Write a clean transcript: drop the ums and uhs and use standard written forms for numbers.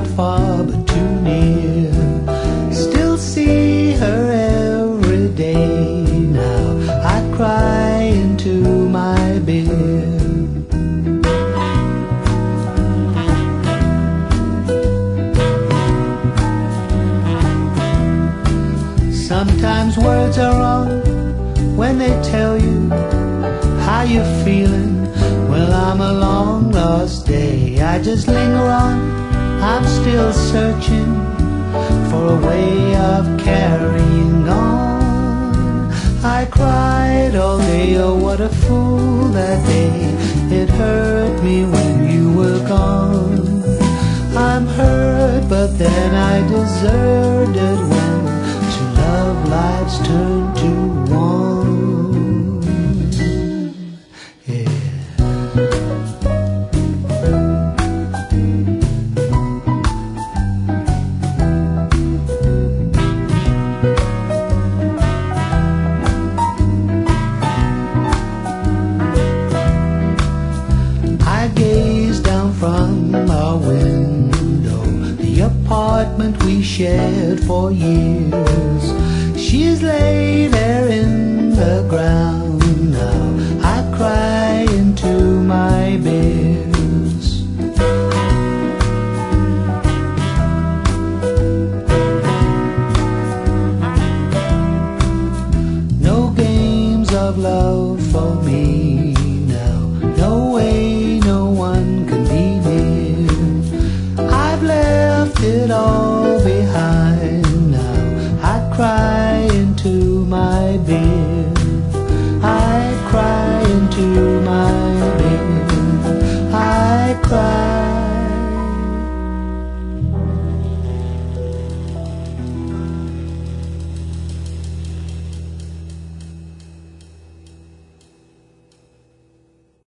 not far but too near. Still see her every day now. I cry into my beer. Sometimes words are wrong when they tell you how you're feeling. Well, I'm a long lost day. I just linger on. I'm still searching for a way of carrying on. I cried all day, oh what a fool that day. It hurt me when you were gone. I'm hurt, but then I deserted when to love life's turned to one. From our window, the apartment we shared for years. She's laid there in the ground now. I cry into my beers. No games of love for me now. No way, no one can be near. I've left it all behind now. I cry into my beer. I cry into my beer. I cry.